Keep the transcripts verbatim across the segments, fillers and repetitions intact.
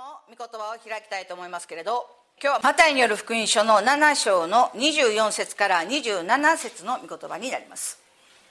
の御言葉を開きたいと思いますけれど、今日はマタイによる福音書のなな章のにじゅうよん節からにじゅうなな節の御言葉になります。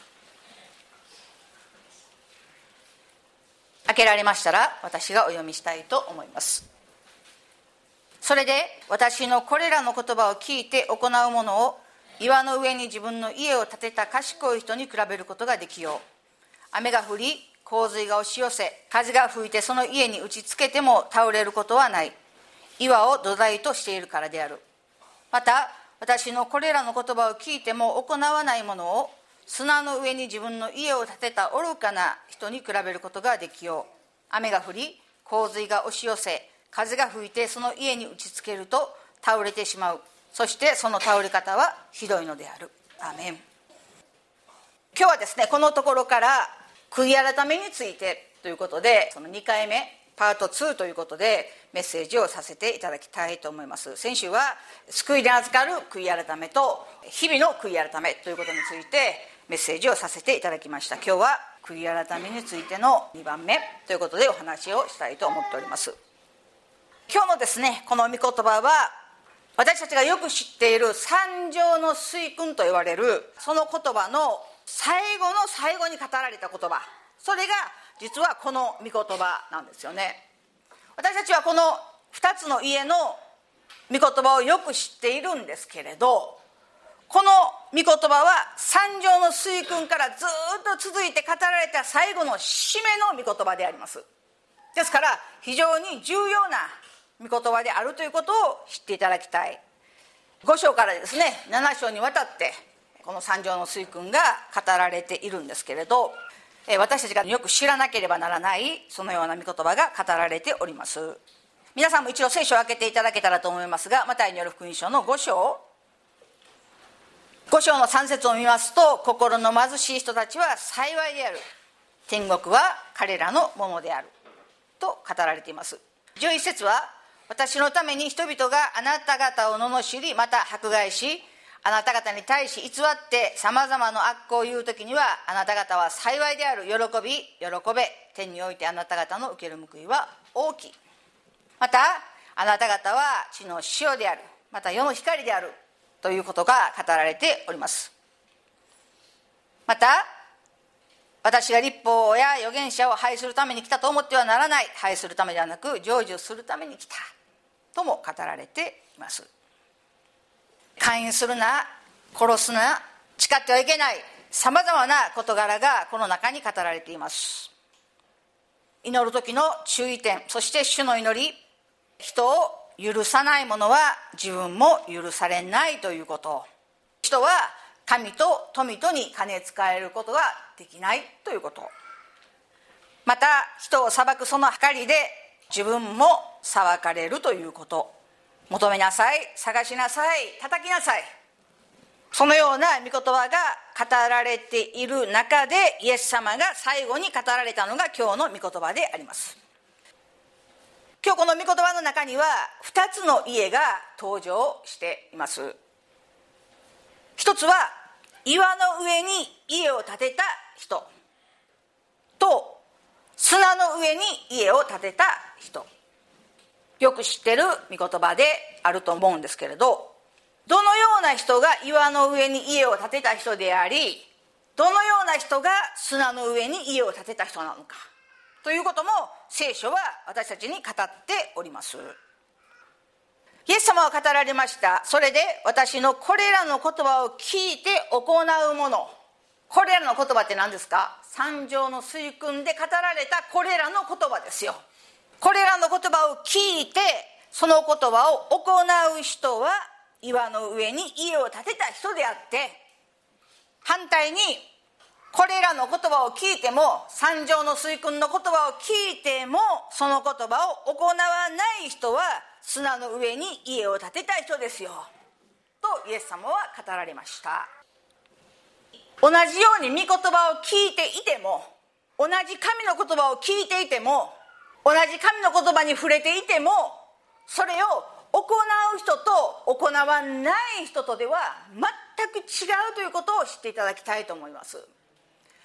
開けられましたら私がお読みしたいと思います。それで私のこれらの言葉を聞いて行う者を岩の上に自分の家を建てた賢い人に比べることができよう。雨が降り洪水が押し寄せ、風が吹いてその家に打ちつけても倒れることはない。岩を土台としているからである。また私のこれらの言葉を聞いても行わない者を砂の上に自分の家を建てた愚かな人に比べることができよう。雨が降り洪水が押し寄せ、風が吹いてその家に打ちつけると倒れてしまう。そしてその倒れ方はひどいのである。アーメン。今日はですね、このところから悔い改めについてということで、そのにかいめパートツーということでメッセージをさせていただきたいと思います。先週は救いで預かる悔い改めと日々の悔い改めということについてメッセージをさせていただきました。今日は悔い改めについてのにばんめということでお話をしたいと思っております。今日のですね、この御言葉は私たちがよく知っている三条の水訓と言われるその言葉の最後の最後に語られた言葉、それが実はこの御言葉なんですよね。私たちはこのふたつの家の御言葉をよく知っているんですけれど、この御言葉は三条の水訓からずっと続いて語られた最後の締めの御言葉であります。ですから非常に重要な御言葉であるということを知っていただきたい。ご章からですね、なな章にわたってこの三条の水訓が語られているんですけれど、私たちがよく知らなければならないそのような御言葉が語られております。皆さんも一度聖書を開けていただけたらと思いますが、マタイによる福音書のご章ご章のさん節を見ますと、心の貧しい人たちは幸いである、天国は彼らのものであると語られています。じゅういち節は、私のために人々があなた方を罵りまた迫害し、あなた方に対し偽ってさまざまな悪行を言うときには、あなた方は幸いである、喜び喜べ、天においてあなた方の受ける報いは大きい。またあなた方は地の塩である、また世の光であるということが語られております。また私が律法や預言者を廃するために来たと思ってはならない、廃するためではなく成就するために来たとも語られています。姦淫するな、殺すな、誓ってはいけない、さまざまな事柄がこの中に語られています。祈る時の注意点、そして主の祈り、人を許さない者は自分も許されないということ、人は神と富とに金使えることができないということ、また人を裁くその計りで自分も裁かれるということ、求めなさい、探しなさい、叩きなさい、そのような御言葉が語られている中で、イエス様が最後に語られたのが今日の御言葉であります。今日この御言葉の中にはふたつの家が登場しています。一つは岩の上に家を建てた人と砂の上に家を建てた人、よく知ってる御言葉であると思うんですけれど、どのような人が岩の上に家を建てた人であり、どのような人が砂の上に家を建てた人なのかということも聖書は私たちに語っております。イエス様は語られました。それで私のこれらの言葉を聞いて行うもの、これらの言葉って何ですか？三条の水訓で語られたこれらの言葉ですよ。これらの言葉を聞いてその言葉を行う人は岩の上に家を建てた人であって、反対にこれらの言葉を聞いても、三条の水訓の言葉を聞いてもその言葉を行わない人は砂の上に家を建てた人ですよとイエス様は語られました。同じように御言葉を聞いていても、同じ神の言葉を聞いていても、同じ神の言葉に触れていても、それを行う人と行わない人とでは全く違うということを知っていただきたいと思います。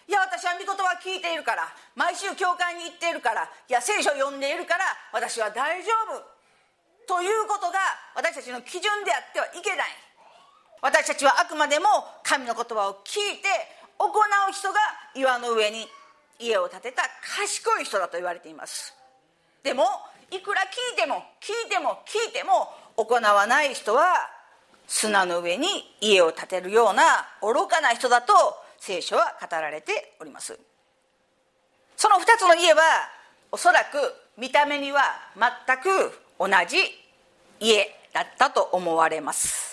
いや私は御言葉を聞いているから、毎週教会に行っているから、いや聖書を読んでいるから私は大丈夫ということが私たちの基準であってはいけない。私たちはあくまでも神の言葉を聞いて行う人が岩の上に家を建てた賢い人だと言われています。でもいくら聞いても聞いても聞いても行わない人は砂の上に家を建てるような愚かな人だと聖書は語られております。そのふたつの家はおそらく見た目には全く同じ家だったと思われます。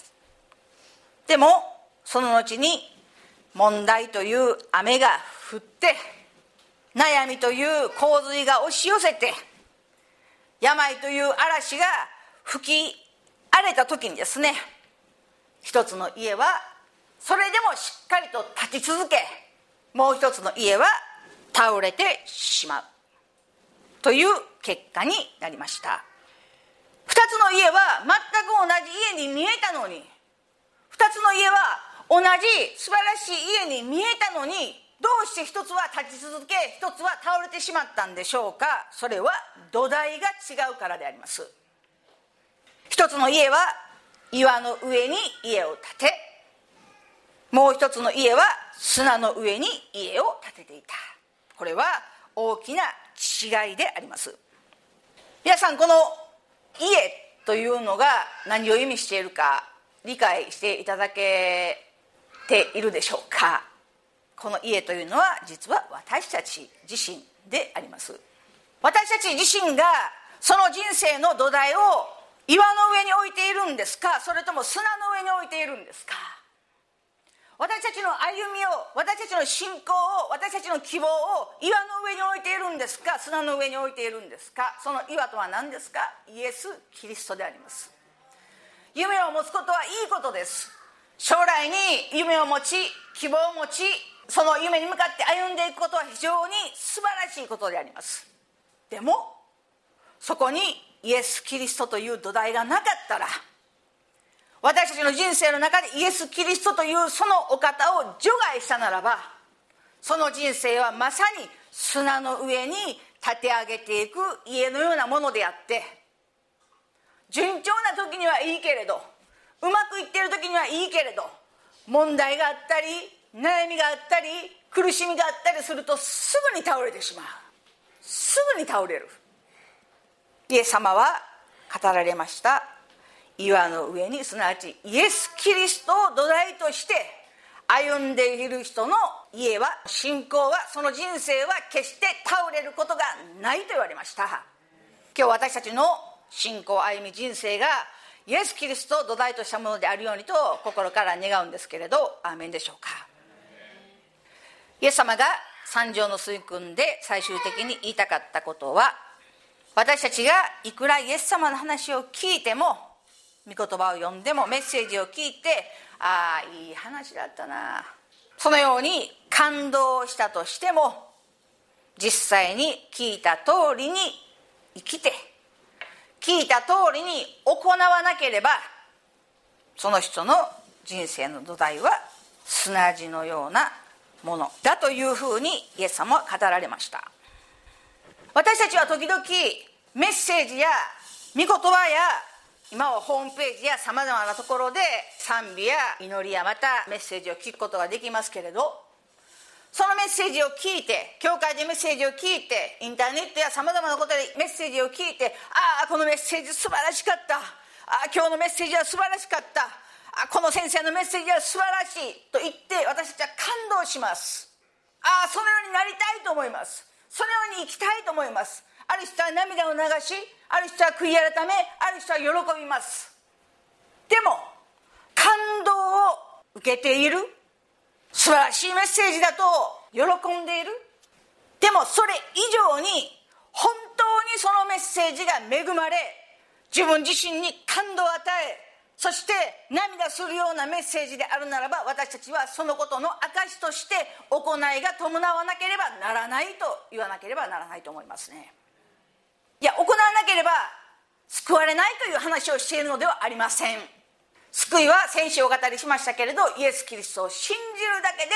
でもその後に問題という雨が降って、悩みという洪水が押し寄せて、病という嵐が吹き荒れた時にですね、一つの家はそれでもしっかりと立ち続け、もう一つの家は倒れてしまうという結果になりました。二つの家は全く同じ家に見えたのに、二つの家は同じ素晴らしい家に見えたのに、どうして一つは立ち続け一つは倒れてしまったんでしょうか。それは土台が違うからであります。一つの家は岩の上に家を建て、もう一つの家は砂の上に家を建てていた。これは大きな違いであります。皆さん、この家というのが何を意味しているか理解していただけているでしょうか。この家というのは実は私たち自身であります。私たち自身がその人生の土台を岩の上に置いているんですか、それとも砂の上に置いているんですか。私たちの歩みを、私たちの信仰を、私たちの希望を岩の上に置いているんですか、砂の上に置いているんですか。その岩とは何ですか。イエス・キリストであります。夢を持つことはいいことです。将来に夢を持ち、希望を持ち、その夢に向かって歩んでいくことは非常に素晴らしいことであります。でもそこにイエス・キリストという土台がなかったら、私たちの人生の中でイエス・キリストというそのお方を除外したならば、その人生はまさに砂の上に建て上げていく家のようなものであって、順調な時にはいいけれど、うまくいっている時にはいいけれど、問題があったり悩みがあったり苦しみがあったりするとすぐに倒れてしまう。すぐに倒れる。イエス様は語られました。岩の上に、すなわちイエス・キリストを土台として歩んでいる人の家は、信仰は、その人生は決して倒れることがないと言われました。今日私たちの信仰歩み人生がイエス・キリストを土台としたものであるようにと心から願うんですけれど、アーメンでしょうか。イエス様が三条の水訓で最終的に言いたかったことは、私たちがいくらイエス様の話を聞いても、御言葉を読んでも、メッセージを聞いて、ああいい話だったな、そのように感動したとしても、実際に聞いた通りに生きて、聞いた通りに行わなければ、その人の人生の土台は砂地のようなものだというふうにイエス様は語られました。私たちは時々メッセージや御言葉や、今はホームページやさまざまなところで賛美や祈りやまたメッセージを聞くことができますけれど、そのメッセージを聞いて、教会でメッセージを聞いて、インターネットやさまざまなことでメッセージを聞いて、ああこのメッセージ素晴らしかった、ああ今日のメッセージは素晴らしかった、あこの先生のメッセージは素晴らしいと言って私たちは感動します。ああそのようになりたいと思います。そのように生きたいと思います。ある人は涙を流し、ある人は悔い改め、ある人は喜びます。でも感動を受けている、素晴らしいメッセージだと喜んでいる。でもそれ以上に本当にそのメッセージが恵まれ、自分自身に感動を与え、そして涙するようなメッセージであるならば、私たちはそのことの証として行いが伴わなければならないと言わなければならないと思いますね。いや、行わなければ救われないという話をしているのではありません。救いは先週お語りしましたけれど、イエス・キリストを信じるだけで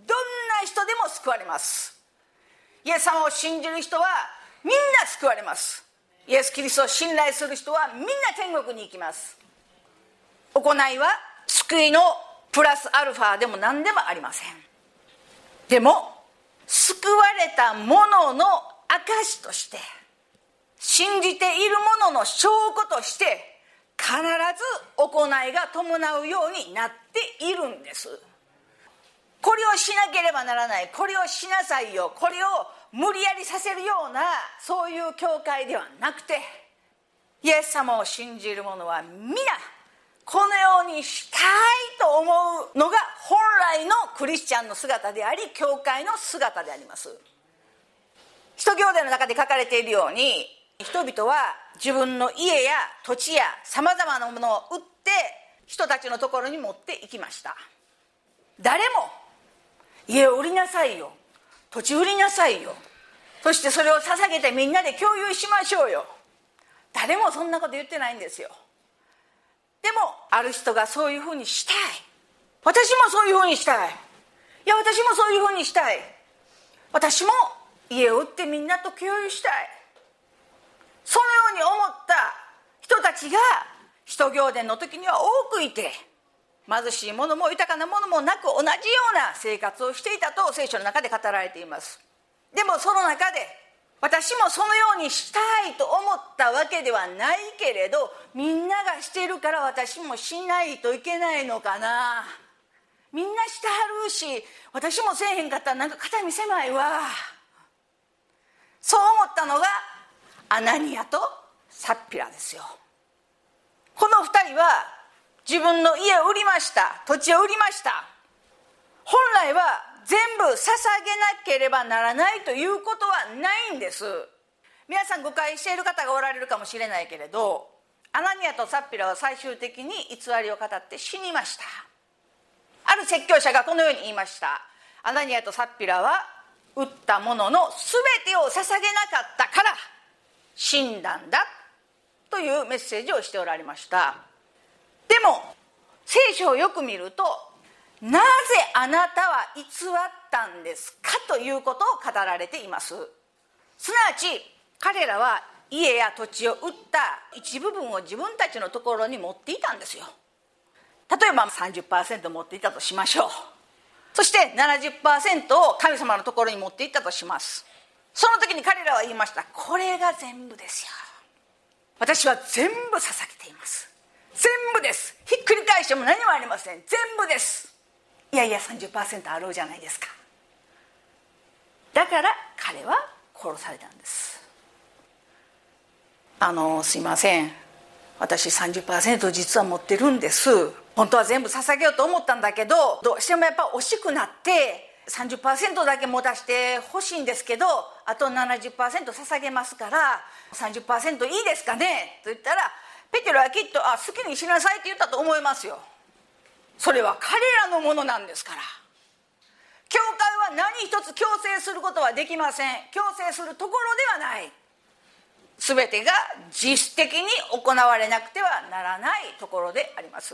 な人でも救われます。イエス様を信じる人はみんな救われます。イエス・キリストを信頼する人はみんな天国に行きます。行いは救いのプラスアルファでも何でもありません。でも救われたものの証として、信じているものの証拠として必ず行いが伴うようになっているんです。これをしなければならない、これをしなさいよ、これを無理やりさせるようなそういう教会ではなくて、イエス様を信じる者は皆このようにしたいと思うのが本来のクリスチャンの姿であり、教会の姿であります。使徒行伝の中で書かれているように、人々は自分の家や土地やさまざまなものを売って人たちのところに持って行きました。誰も家を売りなさいよ、土地売りなさいよ、そしてそれを捧げてみんなで共有しましょうよ、誰もそんなこと言ってないんですよ。でもある人がそういうふうにしたい、私もそういうふうにしたい、いや私もそういうふうにしたい、私も家を売ってみんなと共有したい、そのように思った人たちが使徒行伝の時には多くいて、貧しいものも豊かなものもなく同じような生活をしていたと聖書の中で語られています。でもその中で私もそのようにしたいと思ったわけではないけれど、みんながしているから私もしないといけないのかな、みんなしてはるし私もせえへんかったらなんか肩身狭いわ、そう思ったのがアナニアとサッピラですよ。この二人は自分の家を売りました、土地を売りました。本来は全部捧げなければならないということはないんです。皆さん誤解している方がおられるかもしれないけれど、アナニアとサッピラは最終的に偽りを語って死にました。ある説教者がこのように言いました。アナニアとサッピラは売ったものの全てを捧げなかったから死んだんだというメッセージをしておられました。でも聖書をよく見ると、なぜあなたは偽ったんですかということを語られています。すなわち彼らは家や土地を売った一部分を自分たちのところに持っていたんですよ。例えば さんじゅっパーセント 持っていたとしましょう。そして ななじゅっパーセント を神様のところに持っていったとします。その時に彼らは言いました。これが全部ですよ、私は全部捧げています、全部です、ひっくり返しても何もありません、全部です。いやいや さんじゅっパーセント あるじゃないですか。だから彼は殺されたんです。あのすいません、私 さんじゅっパーセント 実は持ってるんです、本当は全部捧げようと思ったんだけど、どうしてもやっぱ惜しくなってさんじゅっパーセント だけ持たせてほしいんですけど、あと ななじゅっパーセント 捧げますからさんじゅっパーセント いいですかねと言ったら、ペテロはきっとあ好きにしなさいって言ったと思いますよ。それは彼らのものなんですから。教会は何一つ強制することはできません。強制するところではない。全てが自主的に行われなくてはならないところであります。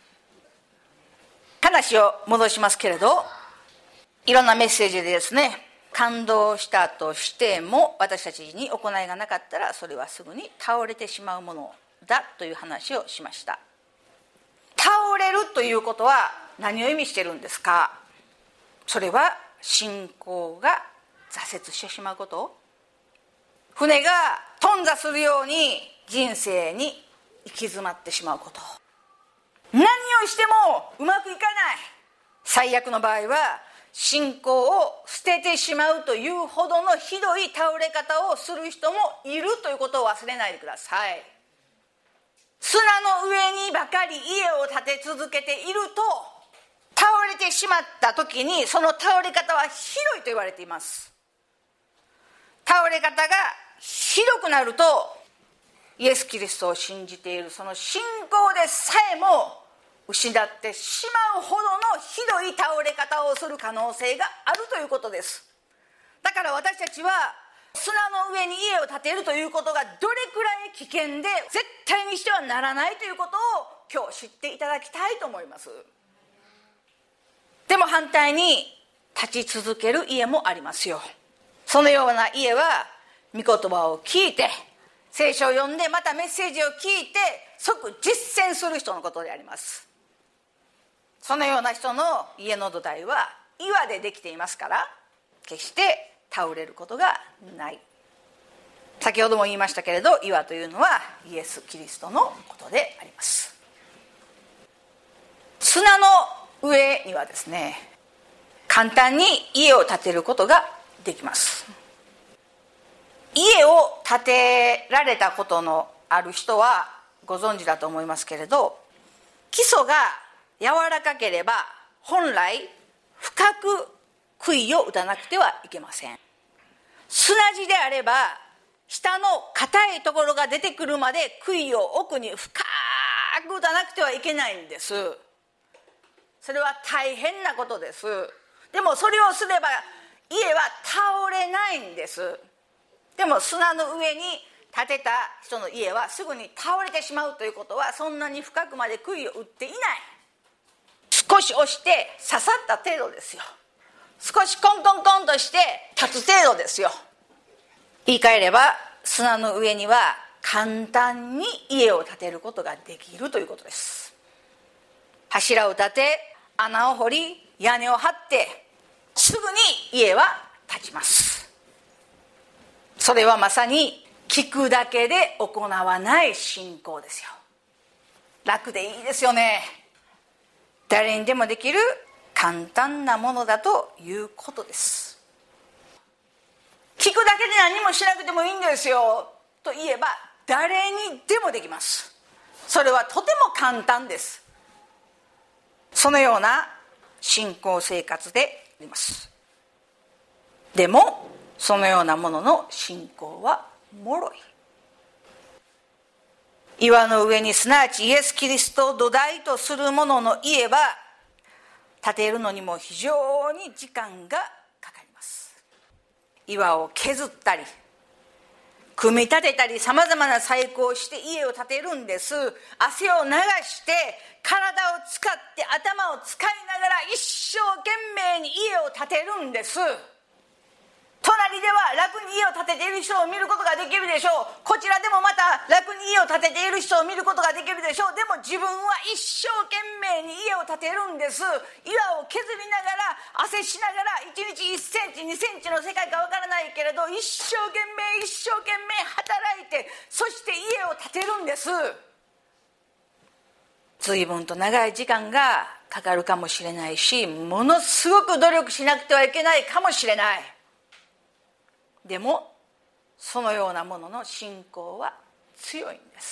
話を戻しますけれど、いろんなメッセージでですね、感動したとしても私たちに行いがなかったらそれはすぐに倒れてしまうものだという話をしました。倒れるということは何を意味しているんですか。それは信仰が挫折してしまうこと、船が頓挫するように人生に行き詰まってしまうこと、何をしてもうまくいかない、最悪の場合は信仰を捨ててしまうというほどのひどい倒れ方をする人もいるということを忘れないでください。砂の上にばかり家を建て続けていると、倒れてしまった時にその倒れ方はひどいと言われています。倒れ方がひどくなると、イエス・キリストを信じているその信仰でさえも失ってしまうほどのひどい倒れ方をする可能性があるということです。だから私たちは砂の上に家を建てるということがどれくらい危険で絶対にしてはならないということを今日知っていただきたいと思います。でも反対に立ち続ける家もありますよ。そのような家は御言葉を聞いて、聖書を読んで、またメッセージを聞いて即実践する人のことであります。そのような人の家の土台は岩でできていますから、決して倒れることがない。先ほども言いましたけれど、岩というのはイエス・キリストのことであります。砂の上にはですね、簡単に家を建てることができます。家を建てられたことのある人はご存知だと思いますけれど、基礎が柔らかければ本来深く杭を打たなくてはいけません。砂地であれば下の硬いところが出てくるまで杭を奥に深く打たなくてはいけないんです。それは大変なことです。でもそれをすれば家は倒れないんです。でも砂の上に建てた人の家はすぐに倒れてしまうということは、そんなに深くまで杭を打っていない。少し押して刺さった程度ですよ。少しコンコンコンとして立つ程度ですよ。言い換えれば砂の上には簡単に家を建てることができるということです。柱を立て、穴を掘り、屋根を張ってすぐに家は建ちます。それはまさに聞くだけで行わない信仰ですよ。楽でいいですよね。誰にでもできる簡単なものだということです。聞くだけで何もしなくてもいいんですよと言えば、誰にでもできます。それはとても簡単です。そのような信仰生活であります。でもそのようなものの信仰は脆い。岩の上に、すなわちイエス・キリストを土台とする者の家は建てるのにも非常に時間がかかります。岩を削ったり組み立てたり、さまざまな細工をして家を建てるんです。汗を流して体を使って頭を使いながら一生懸命に家を建てるんです。隣では楽に家を建てている人を見ることができるでしょう。こちらでもまた楽に家を建てている人を見ることができるでしょう。でも自分は一生懸命に家を建てるんです。岩を削りながら、汗しながら、いちにちいっセンチにセンチの世界かわからないけれど、一生懸命一生懸命働いて、そして家を建てるんです。随分と長い時間がかかるかもしれないし、ものすごく努力しなくてはいけないかもしれない。でもそのようなものの信仰は強いんです。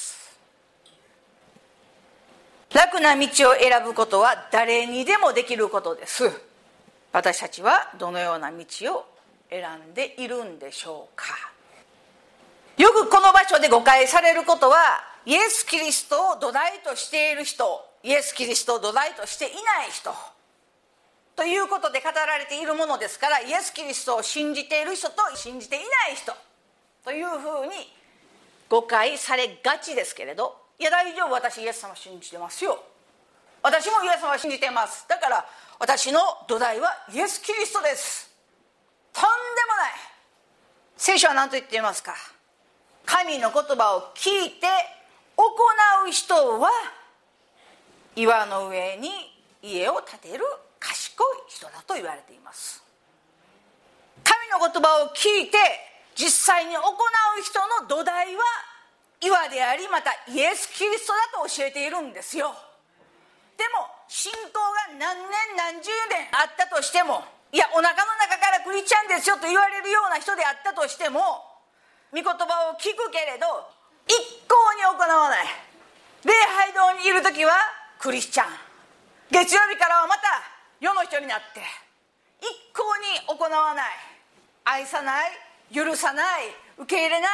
楽な道を選ぶことは誰にでもできることです。私たちはどのような道を選んでいるんでしょうか。よくこの場所で誤解されることは、イエス・キリストを土台としている人、イエス・キリストを土台としていない人ということで語られているものですから、イエス・キリストを信じている人と信じていない人というふうに誤解されがちですけれど、いや大丈夫、私イエス様信じてますよ、私もイエス様を信じています、だから私の土台はイエス・キリストです。とんでもない。聖書は何と言っていますか。神の言葉を聞いて行う人は岩の上に家を建てる賢い人だと言われています。神の言葉を聞いて実際に行う人の土台は岩であり、またイエス・キリストだと教えているんですよ。でも信仰が何年何十年あったとしても、いやお腹の中からクリスチャンですよと言われるような人であったとしても、御言葉を聞くけれど一向に行わない。礼拝堂にいる時はクリスチャン、月曜日からはまた世の人になって一向に行わない、愛さない、許さない、受け入れない、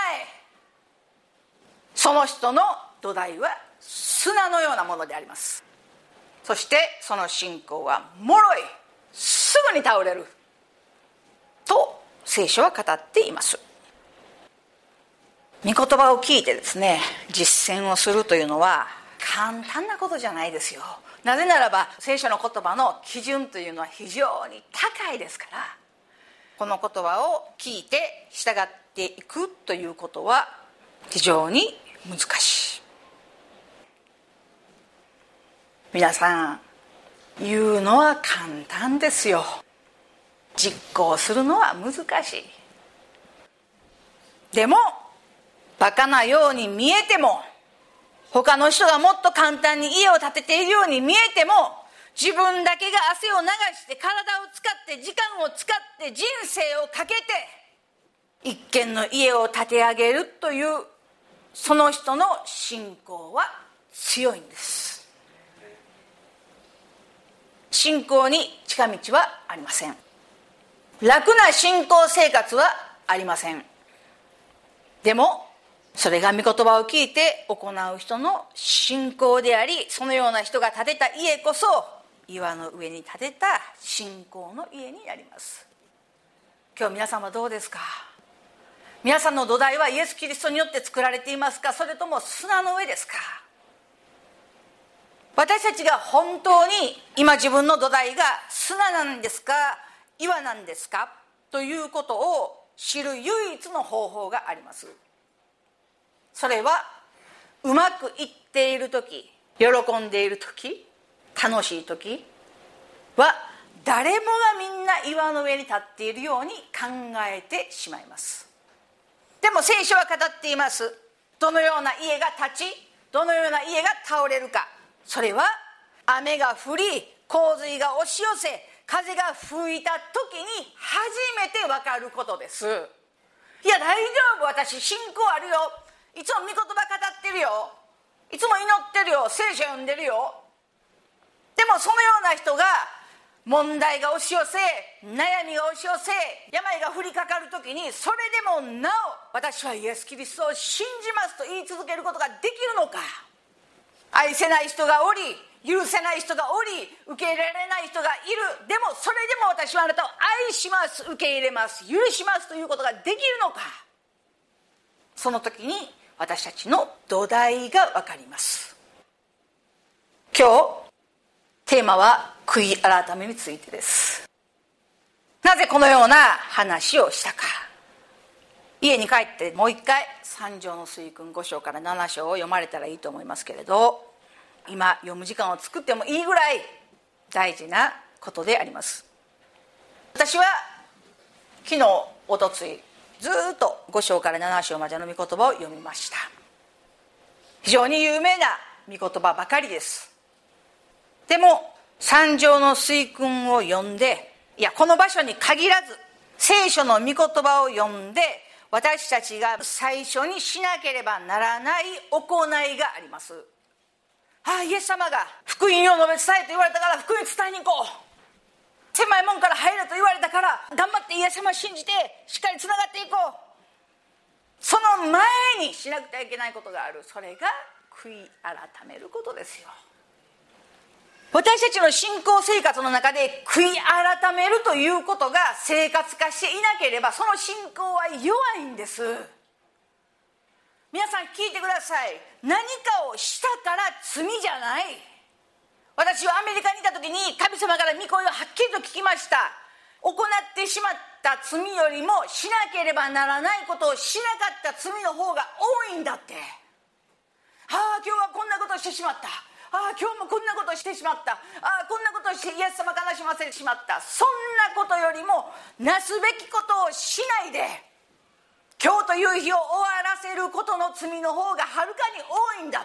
その人の土台は砂のようなものであります。そしてその信仰は脆い、すぐに倒れると聖書は語っています。御言葉を聞いてですね、実践をするというのは簡単なことじゃないですよ。なぜならば聖書の言葉の基準というのは非常に高いですから、この言葉を聞いて従っていくということは非常に難しい。皆さん、言うのは簡単ですよ。実行するのは難しい。でもバカなように見えても、他の人がもっと簡単に家を建てているように見えても、自分だけが汗を流して体を使って時間を使って人生をかけて一軒の家を建て上げるという、その人の信仰は強いんです。信仰に近道はありません。楽な信仰生活はありません。でもそれが御言葉を聞いて行う人の信仰であり、そのような人が建てた家こそ岩の上に建てた信仰の家になります。今日皆さんはどうですか？皆さんの土台はイエス・キリストによって作られていますか？それとも砂の上ですか？私たちが本当に今自分の土台が砂なんですか、岩なんですかということを知る唯一の方法があります。それはうまくいっている時、喜んでいる時、楽しい時は誰もがみんな岩の上に立っているように考えてしまいます。でも聖書は語っています。どのような家が立ち、どのような家が倒れるか。それは雨が降り、洪水が押し寄せ、風が吹いた時に初めて分かることです。いや大丈夫、私信仰あるよ、いつも御言葉語ってるよ、いつも祈ってるよ、聖書読んでるよ。でもそのような人が問題が押し寄せ、悩みが押し寄せ、病が降りかかる時に、それでもなお私はイエス・キリストを信じますと言い続けることができるのか。愛せない人がおり、許せない人がおり、受け入れられない人がいる。でもそれでも私はあなたを愛します、受け入れます、許しますということができるのか。その時に私たちの土台が分かります。今日テーマは悔い改めについてです。なぜこのような話をしたか。家に帰ってもう一回三条の水訓ご章からなな章を読まれたらいいと思いますけれど、今読む時間を作ってもいいぐらい大事なことであります。私は昨日おとついずっとご章からなな章までの御言葉を読みました。非常に有名な御言葉ばかりです。でも三条の水訓を読んで、いやこの場所に限らず聖書の御言葉を読んで、私たちが最初にしなければならない行いがあります。ああ、イエス様が福音を述べ伝えと言われたから福音伝えに行こう、狭い門から入れと言われたから頑張ってイエス様を信じてしっかりつながっていこう。その前にしなくてはいけないことがある。それが悔い改めることですよ。私たちの信仰生活の中で悔い改めるということが生活化していなければ、その信仰は弱いんです。皆さん聞いてください。何かをしたから罪じゃない。私はアメリカにいた時に神様から御声をはっきりと聞きました。行ってしまった罪よりもしなければならないことをしなかった罪の方が多いんだって。ああ今日はこんなことをしてしまった、ああ今日もこんなことをしてしまった、ああこんなことをしてイエス様悲しませてしまった。そんなことよりもなすべきことをしないで今日という日を終わらせることの罪の方がはるかに多いんだって。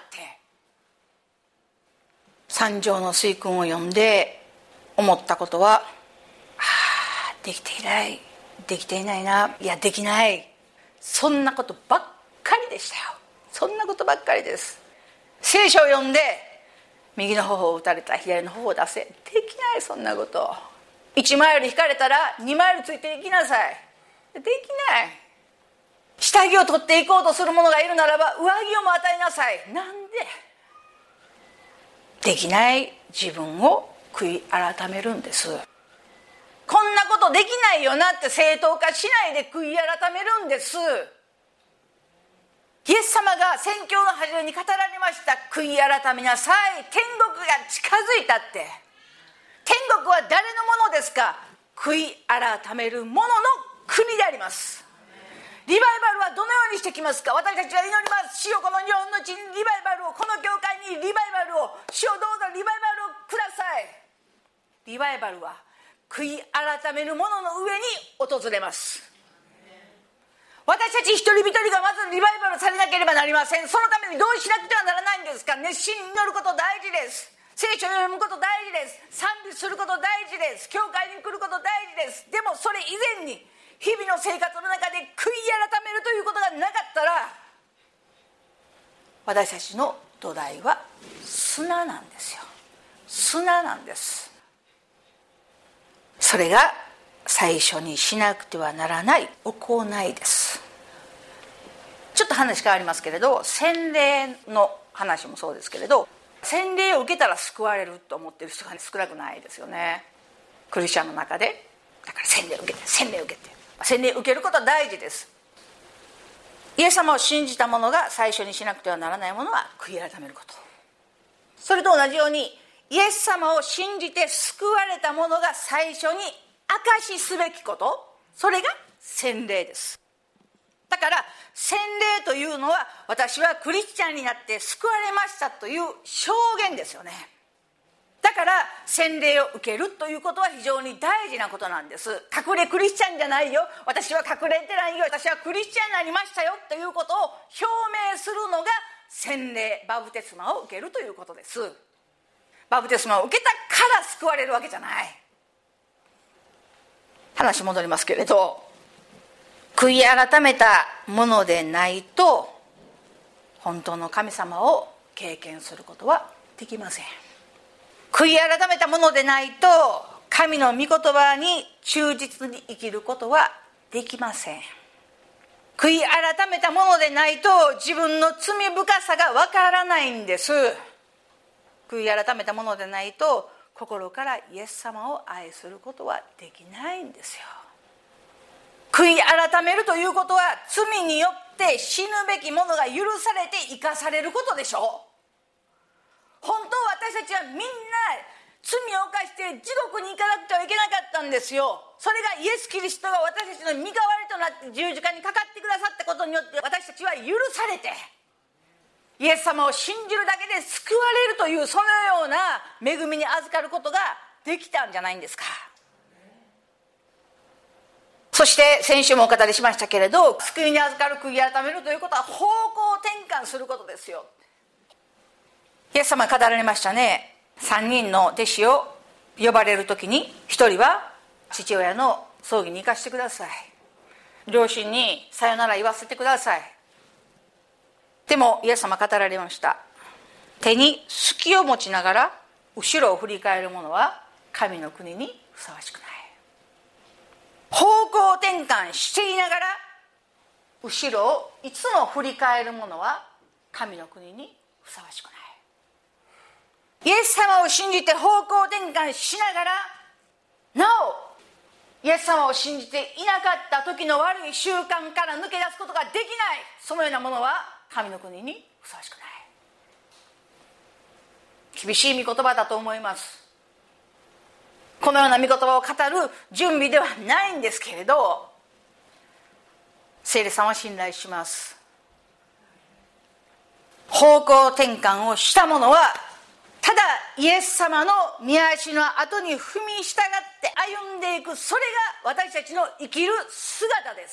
三条の水訓を読んで思ったことは、ああできていない、できていないな、いやできない、そんなことばっかりでしたよ。そんなことばっかりです。聖書を読んで右の頬を打たれたら左の頬を出せ、できない。そんなこといちマイル引かれたらにマイルついていきなさい、できない。下着を取っていこうとする者がいるならば上着をも与えなさい。なんでできない自分を悔い改めるんです。こんなことできないよなって正当化しないで悔い改めるんです。 イエス様が宣教の初めに語られました。悔い改めなさい、天国が近づいたって。天国は誰のものですか？悔い改める者の国であります。リバイバルはどのようにしてきますか？私たちは祈ります。主よ、この日本の地にリバイバルを、この教会にリバイバルを、主よどうぞリバイバルをください。リバイバルは悔い改める者の上に訪れます。私たち一人一人がまずリバイバルされなければなりません。そのためにどうしなくてはならないんですか？熱心に祈ること大事です。聖書を読むこと大事です。賛美すること大事です。教会に来ること大事です。でもそれ以前に日々の生活の中で悔い改めるということがなかったら、私たちの土台は砂なんですよ。砂なんです。それが最初にしなくてはならない行いです。ちょっと話変わりますけれど、洗礼の話もそうですけれど、洗礼を受けたら救われると思っている人が少なくないですよね、クリスチャンの中で。だから洗礼を受けて洗礼を受けて洗礼を受けることは大事です。イエス様を信じた者が最初にしなくてはならないものは悔い改めること。それと同じように、イエス様を信じて救われた者が最初に証しすべきこと、それが洗礼です。だから洗礼というのは、私はクリスチャンになって救われましたという証言ですよね。だから洗礼を受けるということは非常に大事なことなんです。隠れクリスチャンじゃないよ、私は隠れてないよ、私はクリスチャンになりましたよということを表明するのが洗礼、バプテスマを受けるということです。バプテスマを受けたから救われるわけじゃない。話戻りますけれど、悔い改めたものでないと本当の神様を経験することはできません。悔い改めたものでないと神の御言葉に忠実に生きることはできません。悔い改めたものでないと自分の罪深さがわからないんです。悔い改めたものでないと心からイエス様を愛することはできないんですよ。悔い改めるということは、罪によって死ぬべきものが許されて生かされることでしょう。本当は私たちはみんな罪を犯して地獄に行かなくてはいけなかったんですよ。それがイエス・キリストが私たちの身代わりとなって十字架にかかってくださったことによって、私たちは許されてイエス様を信じるだけで救われるという、そのような恵みに預かることができたんじゃないんですか。そして先週もお語りしましたけれど、救いに預かる、悔い改めるということは方向転換することですよ。イエス様が語られましたね。さんにんの弟子を呼ばれるときに、ひとりは父親の葬儀に行かせてください、両親にさよなら言わせてください。でもイエス様が語られました。手に隙を持ちながら後ろを振り返る者は神の国にふさわしくない。方向転換していながら後ろをいつも振り返る者は神の国にふさわしくない。イエス様を信じて方向転換しながら、なおイエス様を信じていなかった時の悪い習慣から抜け出すことができない、そのようなものは神の国にふさわしくない。厳しい御言葉だと思います。このような御言葉を語る準備ではないんですけれど、聖霊さんは信頼します。方向転換をした者はただイエス様の御足の後に踏み従って歩んでいく、それが私たちの生きる姿です。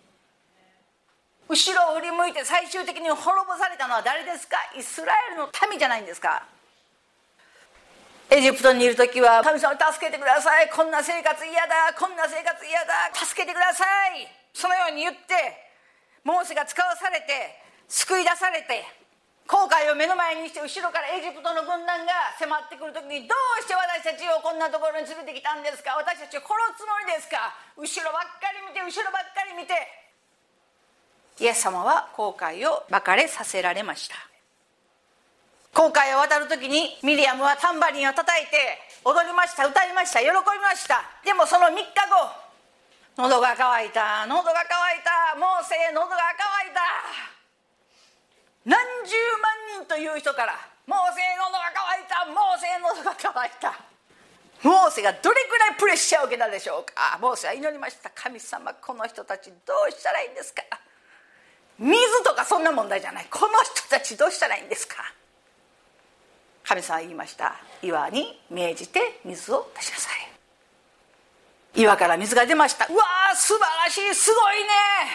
後ろを振り向いて最終的に滅ぼされたのは誰ですか？イスラエルの民じゃないんですか。エジプトにいる時は、神様助けてください、こんな生活嫌だ、こんな生活嫌だ、助けてください、そのように言ってモーセが使わされて救い出されて、航海を目の前にして後ろからエジプトの軍団が迫ってくる時に、どうして私たちをこんなところに連れてきたんですか、私たちを殺すつもりですか、後ろばっかり見て後ろばっかり見て。イエス様は航海を別れさせられました。航海を渡る時にミリアムはタンバリンを叩いて踊りました、歌いました、喜びました。でもそのみっかご、喉が渇いた、喉が渇いた、モーセ、喉が渇いた、 何十万人という人から、モーセの喉が渇いた、モーセの喉が渇いた。モーセがどれくらいプレッシャーを受けたでしょうか。モーセは祈りました。神様、この人たちどうしたらいいんですか。水とかそんな問題じゃない、この人たちどうしたらいいんですか。神様は言いました。岩に命じて水を出しなさい。岩から水が出ました。うわー、素晴らしい、すごいね。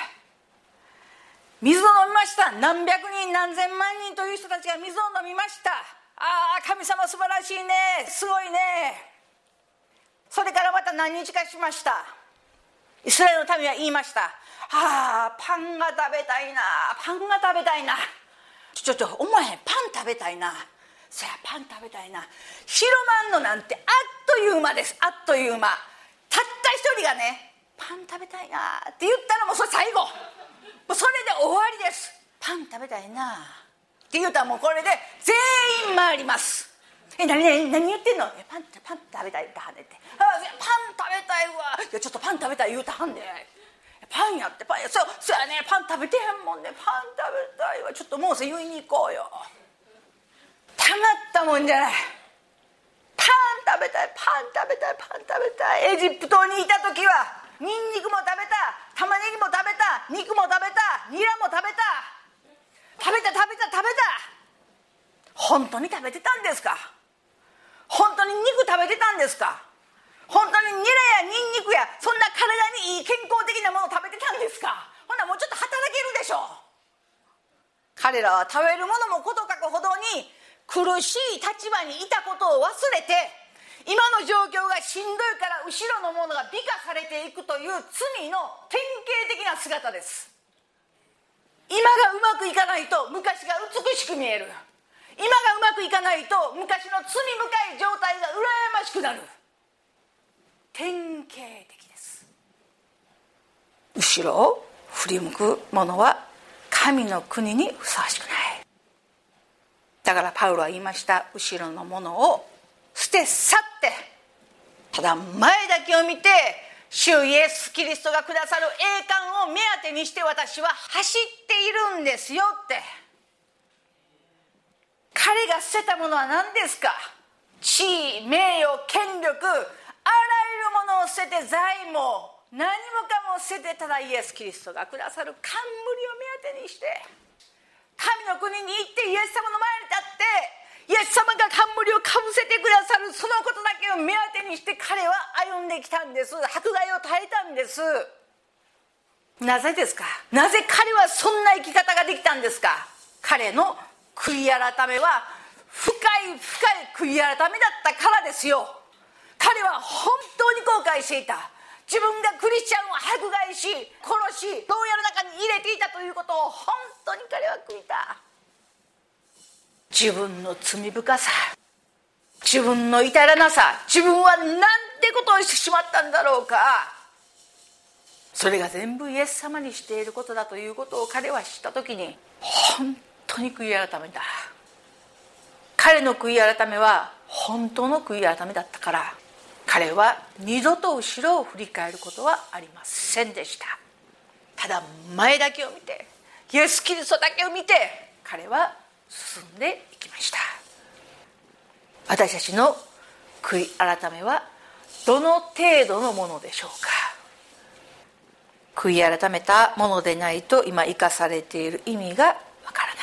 水を飲みました。何百人何千万人という人たちが水を飲みました。ああ、神様素晴らしいね、すごいね。それからまた何日かしました。イスラエルの民は言いました。ああ、パンが食べたいな、パンが食べたいな。ちょちょお前パン食べたいな。そやパン食べたいな。広まんのなんてあっという間です。あっという間。たった一人がね、パン食べたいなって言ったらもうそれ最後、もうそれで終わりです。パン食べたいなって言ったらもうこれで全員回ります。え、何何何言ってんの。え、パンパン食べたいってはねって。あ、パン食べたいわ。いやちょっとパン食べたい言うたはんで。パンやってパンや、そうそうやね、パン食べてへんもんね。パン食べたいわ。ちょっとモーセ言いに行こうよ。たまったもんじゃない。パン食べたい、パン食べたい、パン食べたい。エジプトにいた時はニンニクも食べた、玉ねぎも食べた、肉も食べた、ニラも食べた、食べた食べた食べた。本当に食べてたんですか。本当に肉食べてたんですか。本当にニラやニンニクやそんな体にいい健康的なものを食べてたんですか。ほなもうちょっと働けるでしょう。彼らは食べるものもことかくほどに苦しい立場にいたことを忘れて、今の状況がしんどいから後ろのものが美化されていくという罪の典型的な姿です。今がうまくいかないと昔が美しく見える。今がうまくいかないと昔の罪深い状態が羨ましくなる。典型的です。後ろを振り向く者は神の国にふさわしくない。だからパウロは言いました。後ろのものを捨て去って、ただ前だけを見て、主イエスキリストがくださる栄冠を目当てにして私は走っているんですよって。彼が捨てたものは何ですか。地位、名誉、権力、あらゆるものを捨てて、財も何もかも捨てて、ただイエスキリストがくださる冠を目当てにして神の国に行って、イエス様の前に立ってイエス様が冠をかぶせてくださるそのことだけを目当てにして彼は歩んできたんです。迫害を耐えたんです。なぜですか。なぜ彼はそんな生き方ができたんですか。彼の悔い改めは深い深い悔い改めだったからですよ。彼は本当に後悔していた。自分がクリスチャンを迫害し殺し牢屋の中に入れていたということを本当に彼は悔いた。自分の罪深さ、自分の至らなさ、自分はなんてことをしてしまったんだろうか。それが全部イエス様にしていることだということを彼は知った時に本当に悔い改めた。彼の悔い改めは本当の悔い改めだったから、彼は二度と後ろを振り返ることはありませんでした。ただ前だけを見て、イエスキリストだけを見て彼は進んでいきました。私たちの悔い改めはどの程度のものでしょうか。悔い改めたものでないと今生かされている意味がわからない。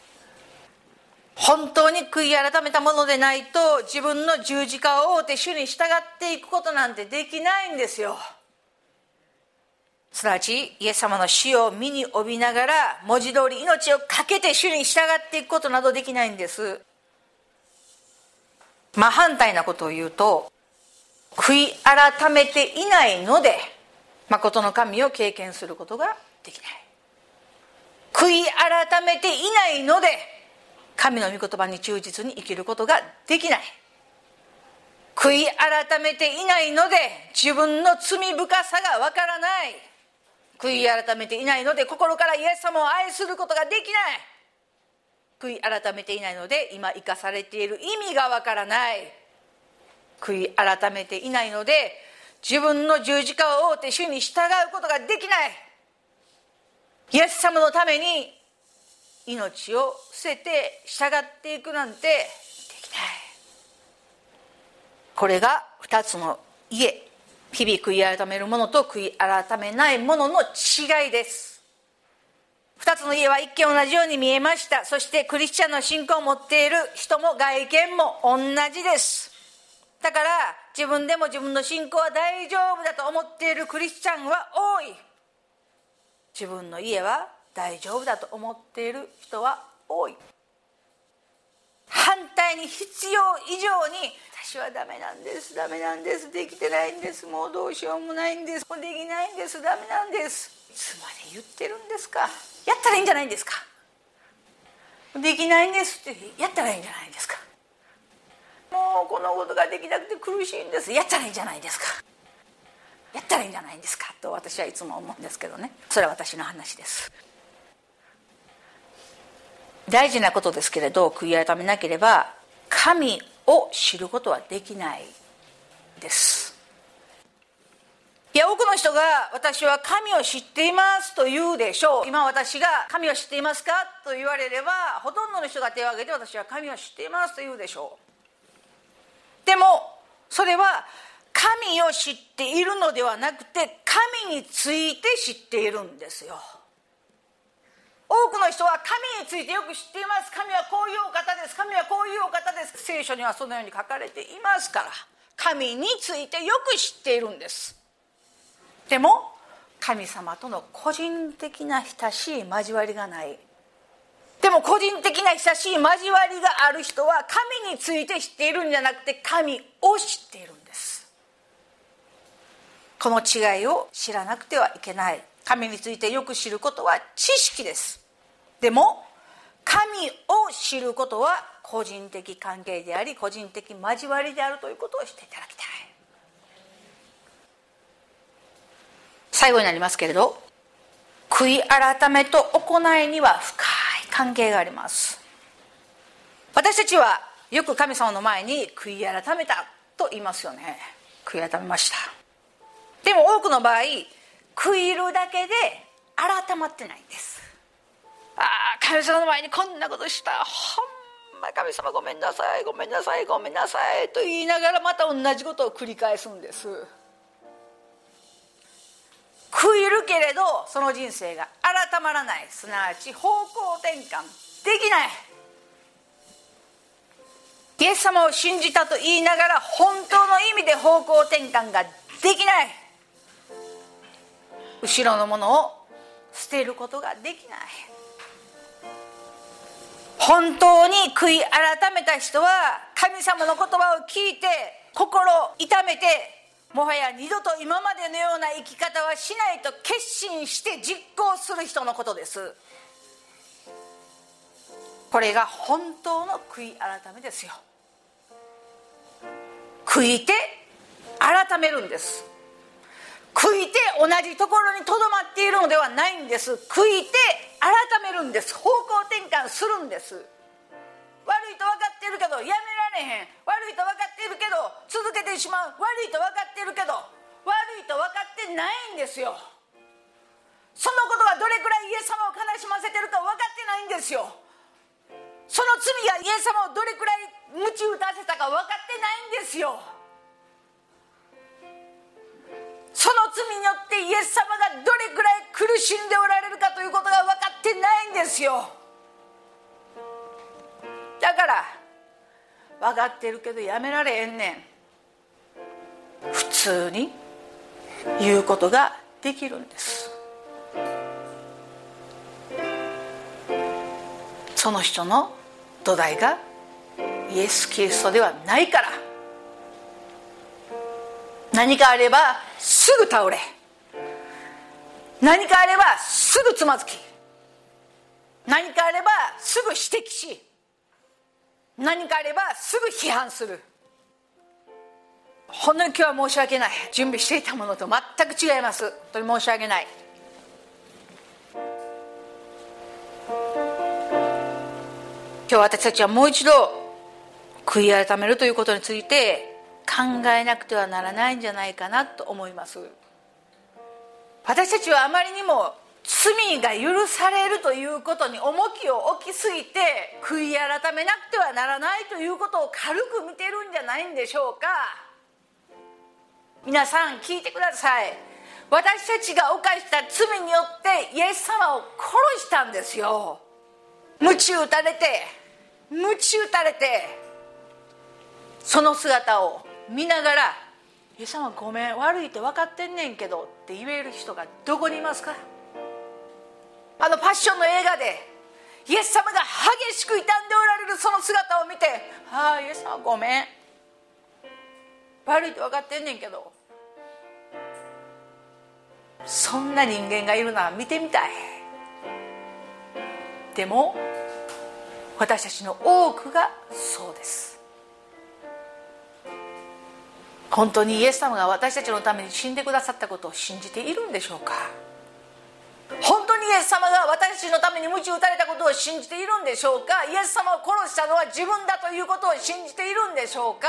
本当に悔い改めたものでないと自分の十字架を追って主に従っていくことなんてできないんですよ。すなわちイエス様の死を身に帯びながら文字通り命を懸けて主に従っていくことなどできないんです。真反対なことを言うと、悔い改めていないので誠の神を経験することができない。悔い改めていないので神の御言葉に忠実に生きることができない。悔い改めていないので自分の罪深さがわからない。悔い改めていないので心からイエス様を愛することができない。悔い改めていないので今生かされている意味がわからない。悔い改めていないので自分の十字架を追って主に従うことができない。イエス様のために命を捨てて従っていくなんてできない。これが二つの家、日々悔い改めるものと悔い改めないものの違いです。二つの家は一見同じように見えました。そしてクリスチャンの信仰を持っている人も外見も同じです。だから自分でも自分の信仰は大丈夫だと思っているクリスチャンは多い。自分の家は大丈夫だと思っている人は多い。反対に必要以上に私はダメなんですダメなんですできてないんです、もうどうしようもないんです、もうできないんです、ダメなんです、いつまで言ってるんですか。やったらいいんじゃないんですか。できないんですってやったらいいんじゃないですか。もうこのことができなくて苦しいんです、やったらいいんじゃないですか。やったらいいんじゃないんですかと私はいつも思うんですけどね。それは私の話です。大事なことですけれど、悔い改めなければ神を知ることはできないです。いや、多くの人が私は神を知っていますと言うでしょう。今私が神を知っていますかと言われれば、ほとんどの人が手を挙げて私は神を知っていますと言うでしょう。でもそれは神を知っているのではなくて、神について知っているんですよ。多くの人は神についてよく知っています。神はこういうお方です、神はこういうお方です。聖書にはそのように書かれていますから、神についてよく知っているんです。でも神様との個人的な親しい交わりがない。でも個人的な親しい交わりがある人は神について知っているんじゃなくて、神を知っているんです。この違いを知らなくてはいけない。神についてよく知ることは知識です。でも神を知ることは個人的関係であり、個人的交わりであるということをしていただきたい。最後になりますけれど、悔い改めと行いには深い関係があります。私たちはよく神様の前に悔い改めたと言いますよね。悔い改めました。でも多くの場合、悔いるだけで改まってないんです。ああ、神様の前にこんなことした、ほんま神様ごめんなさいごめんなさいごめんなさいと言いながらまた同じことを繰り返すんです。悔いるけれどその人生が改まらない、すなわち方向転換できない。イエス様を信じたと言いながら本当の意味で方向転換ができない。後ろのものを捨てることができない。本当に悔い改めた人は神様の言葉を聞いて心を痛めて、もはや二度と今までのような生き方はしないと決心して実行する人のことです。これが本当の悔い改めですよ。悔いて改めるんです。悔いて同じところにとどまっているのではないんです。悔いて改めるんです。方向転換するんです。悪いと分かっているけどやめられへん、悪いと分かっているけど続けてしまう、悪いと分かっているけど悪いと分かってないんですよ。そのことがどれくらいイエス様を悲しませているか分かってないんですよ。その罪がイエス様をどれくらい鞭打たせたか分かってないんですよ。その罪によってイエス様がどれくらい苦しんでおられるかということが分かってないんですよ。だから分かってるけどやめられへんねん、普通に言うことができるんです。その人の土台がイエス・キリストではないから。何かあればすぐ倒れ、何かあればすぐつまずき、何かあればすぐ指摘し、何かあればすぐ批判する。本当に今日は申し訳ない、準備していたものと全く違います。本当に申し訳ない。今日私たちはもう一度悔い改めるということについて考えなくてはならないんじゃないかなと思います。私たちはあまりにも罪が許されるということに重きを置きすぎて、悔い改めなくてはならないということを軽く見てるんじゃないんでしょうか。皆さん聞いてください。私たちが犯した罪によってイエス様を殺したんですよ。鞭打たれて鞭打たれて、その姿を見ながら、イエス様ごめん、悪いって分かってんねんけどって言える人がどこにいますか。あのパッションの映画でイエス様が激しく傷んでおられるその姿を見て、ああイエス様ごめん、悪いって分かってんねんけど、そんな人間がいるのは見てみたい。でも私たちの多くがそうです。本当にイエス様が私たちのために死んでくださったことを信じているんでしょうか。本当にイエス様が私たちのために鞭打たれたことを信じているんでしょうか。イエス様を殺したのは自分だということを信じているんでしょうか。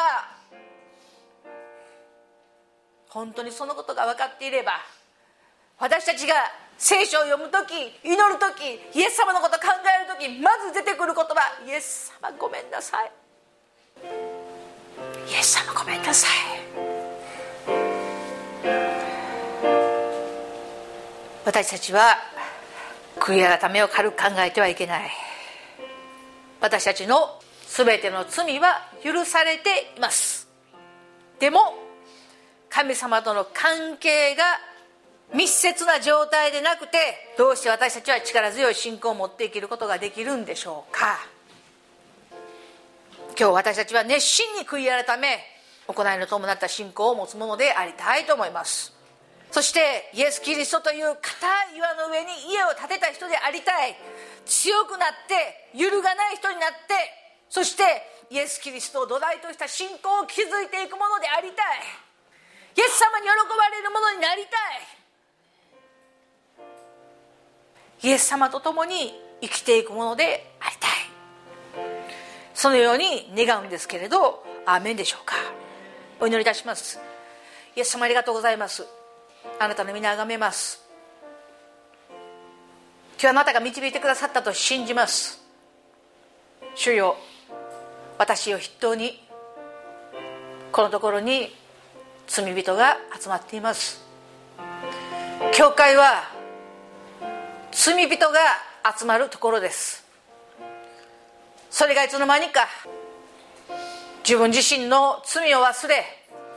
本当にそのことが分かっていれば、私たちが聖書を読むとき、祈るとき、イエス様のことを考えるとき、まず出てくる言葉、イエス様ごめんなさい、イエス様ごめんなさい。私たちは悔い改めを軽く考えてはいけない。私たちのすべての罪は許されています。でも神様との関係が密接な状態でなくて、どうして私たちは力強い信仰を持って生きることができるんでしょうか。今日私たちは熱心に悔い改め、行いの伴った信仰を持つものでありたいと思います。そしてイエス・キリストという固い岩の上に家を建てた人でありたい。強くなって揺るがない人になって、そしてイエス・キリストを土台とした信仰を築いていくものでありたい。イエス様に喜ばれるものになりたい。イエス様と共に生きていくものでありたい。そのように願うんですけれど、アーメンでしょうか。お祈りいたします。イエス様ありがとうございます。あなたの皆をあがめます。今日あなたが導いてくださったと信じます。主よ、私を筆頭にこのところに罪人が集まっています。教会は罪人が集まるところです。それがいつの間にか自分自身の罪を忘れ、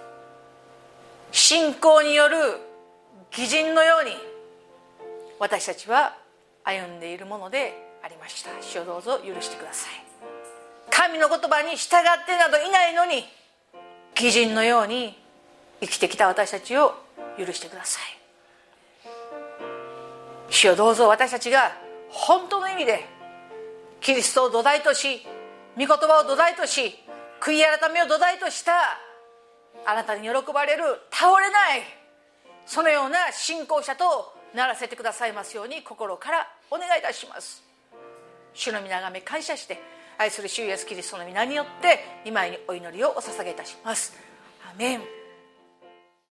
信仰による義人のように私たちは歩んでいるものでありました。主をどうぞ許してください。神の言葉に従ってなどいないのに義人のように生きてきた私たちを許してください。主をどうぞ私たちが本当の意味でキリストを土台とし、御言葉を土台とし、悔い改めを土台としたあなたに喜ばれる倒れないそのような信仰者とならせてくださいますように心からお願いいたします。主の皆がめ感謝して、愛する主イエスキリストの皆によって御前にお祈りをお捧げいたします。アメン。